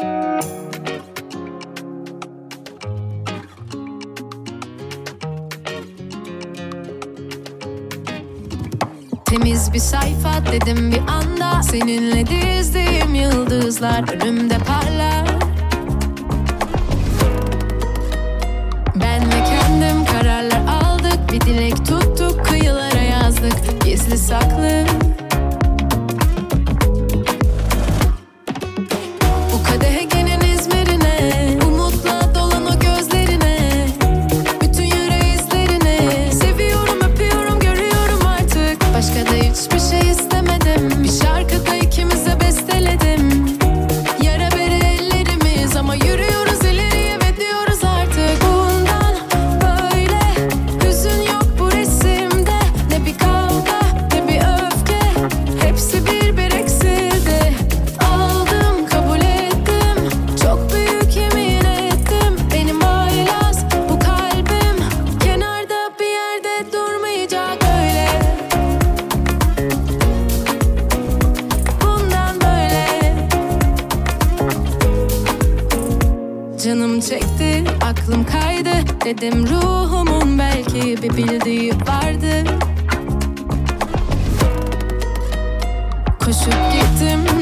Temiz bir sayfa dedim bir anda, seninle dizdiğim yıldızlar önümde parlar. Ben ve kendim kararlar aldık, bir dilek tuttuk, kıyılara yazdık, gizli saklı. Bu kadehegenin İzmir'ine, umutla dolan o gözlerine, bütün yürü izlerine. Seviyorum, öpüyorum, görüyorum artık, başka da hiçbir şey istemedim. Bir şarkıda ikimize besteledim, yara bere ellerimiz, ama yürüyoruz ileriye ve diyoruz artık. Bundan böyle hüzün yok bu resimde, ne bir kavga ne bir öfke, hepsi bir eksildi. Aldım, kabul ettim, çok büyük yemin ettim. Benim haylaz bu kalbim, kenarda bir yerde durmayacak öyle. Bundan böyle canım çekti, aklım kaydı, dedim ruhumun belki bir bildiği vardı. Koşup gittim